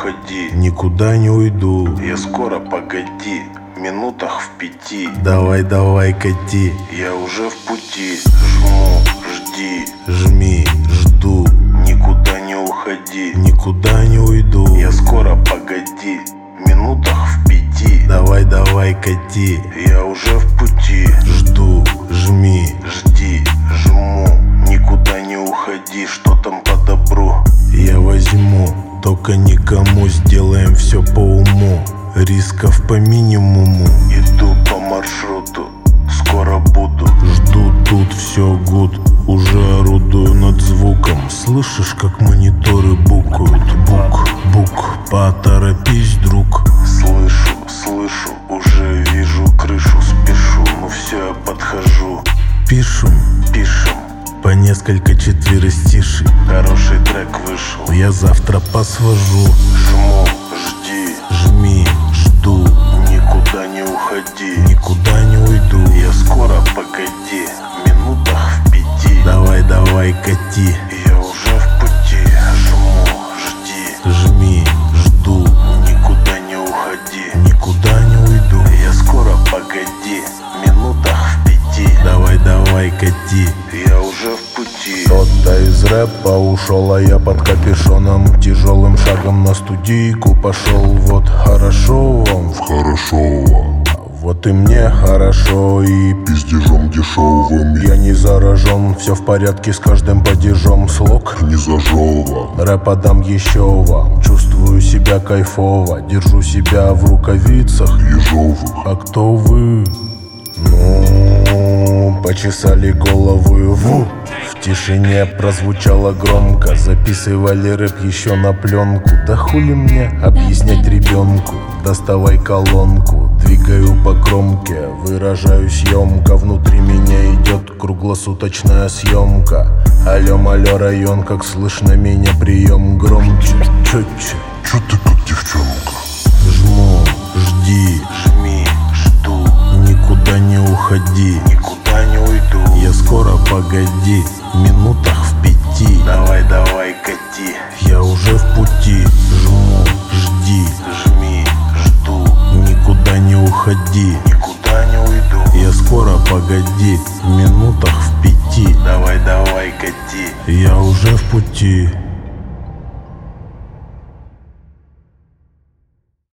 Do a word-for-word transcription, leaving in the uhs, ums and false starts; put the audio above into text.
уходи, никуда не уйду. я скоро, погоди, минутах в пяти. Давай, давай, кати, я уже в пути. Жму, жди, жми, жду, никуда не уходи, никуда не уйду. я скоро, погоди, минутах в пяти. Давай, давай, кати, я уже в пути. жду, жми, жди, жму, никуда не уходи, что там по добру. я возьму, только никому, сделаем все по уму, рисков по минимуму. Иду по маршруту, скоро буду. Жду тут, все гуд, уже орудую над звуком. Слышишь, как мониторы букают? Бук, бук, поторопись, друг. Слышу, слышу, уже вижу крышу, спешу, ну все, я подхожу. Пишем, Пишем, по несколько четверостишей. хороший трек вышел. Я завтра посвожу. Жму, жди, Жми, жду, никуда не уходи, никуда не уйду. я скоро, погоди, минутах в пяти. Давай, давай, кати, я уже в пути. Жму, жди, жми, жду, никуда не уходи, никуда не уйду. я скоро, погоди, минутах в пяти. Давай, давай, кати. я уже в пути. Кто-то из рэпа ушел, а я под капюшоном тяжелым шагом на студийку пошел. Вот хорошо вам, Хорошо вам, вот и мне хорошо, и пиздежом дешевым я не заражен. Все в порядке с каждым падежом слог. не зажева. Рэп отдам еще вам, чувствую себя кайфово, держу себя в рукавицах. Ежовых, А кто вы? Ну, почесали головы в В тишине прозвучало громко. Записывали рэп еще на пленку. Да хули мне объяснять ребенку? Доставай колонку, двигаю по кромке, выражаюсь емко. Внутри меня идет круглосуточная съемка. Алло, алло, район, как слышно меня? Прием громче, четче. чё ты как девчонка? Жму, жди, Жми, жду, никуда не уходи, никуда не уйду. я скоро, погоди, минутах в пяти. Давай, давай, кати, Я уже в пути. Жму, жди, жми, жду, никуда не уходи, никуда не уйду. я скоро, погоди, минутах в пяти. Давай, давай, кати, Я уже в пути.